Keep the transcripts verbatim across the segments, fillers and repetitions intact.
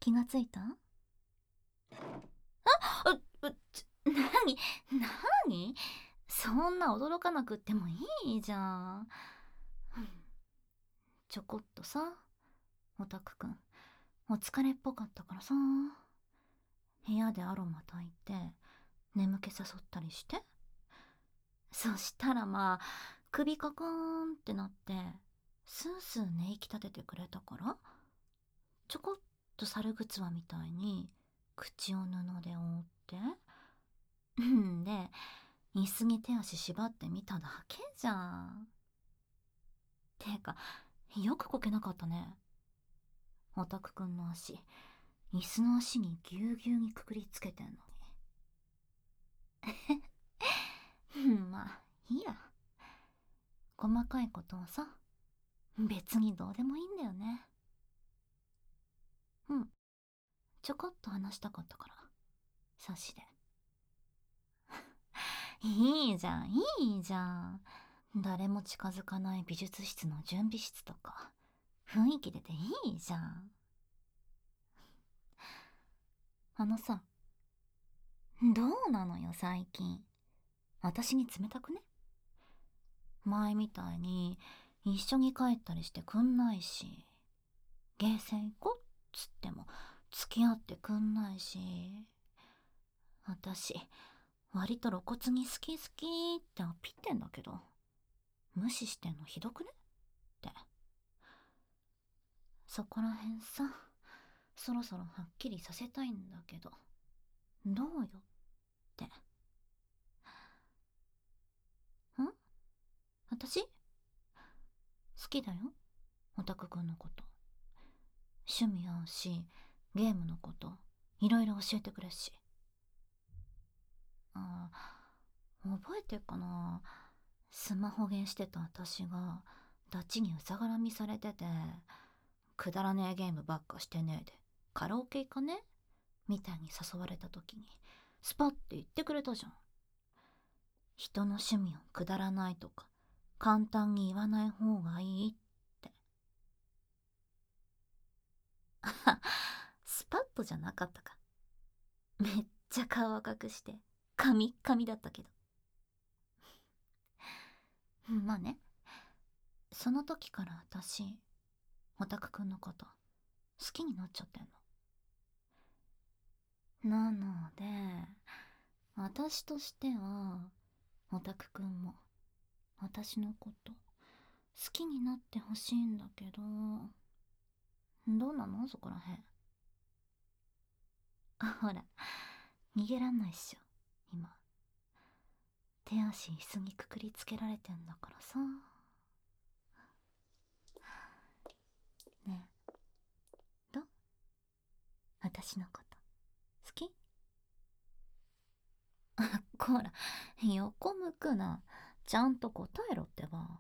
気がついた？あう、うちなになにそんな驚かなくってもいいじゃん。ちょこっとさ、オタクくんお疲れっぽかったからさ、部屋でアロマ焚いて眠気誘ったりして、そしたらまあ首カクーンってなってスースー寝息立ててくれたから、ちょこっと猿ぐつわみたいに口を布で覆ってんで椅子に手足縛ってみただけじゃん。てかよくこけなかったね。オタクくんの足椅子の足にぎゅうぎゅうにくくりつけてんのにまあいいや、細かいことはさ別にどうでもいいんだよね。うん、ちょこっと話したかったから、差しで。いいじゃんいいじゃん、誰も近づかない美術室の準備室とか雰囲気出ていいじゃん。あのさ、どうなのよ最近、私に冷たくね？前みたいに一緒に帰ったりしてくんないし、ゲーセン行こっつっても付き合ってくんないし、私割と露骨に好き好きってアピってんだけど、無視してんのひどくねって。そこらへんさ、そろそろはっきりさせたいんだけど、どうよって。ん？私好きだよ、オタクくんのこと。趣味合うし、ゲームのこといろいろ教えてくれるし。ああ、覚えてっかな、スマホゲーしてた私がダチにうざがらみされてて、くだらねえゲームばっかしてねえでカラオケ行かねみたいに誘われた時にスパッて言ってくれたじゃん。人の趣味をくだらないとか簡単に言わない方がいいって。スパッとじゃなかったか。めっちゃ顔赤くしてカミッカミだったけど。まあね、その時から私オタクくんのこと好きになっちゃってんの。なので私としてはオタクくんも私のこと好きになってほしいんだけど、どうなのそこらへん。ほら逃げらんないっしょ今、手足椅子にくくりつけられてんだからさ。ねえ、どう？私のこと好き？こら横向くな、ちゃんと答えろってば。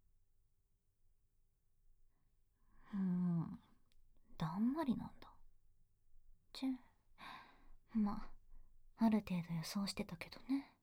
うーん、だんまりなんだ。ちぇ、まあある程度予想してたけどね。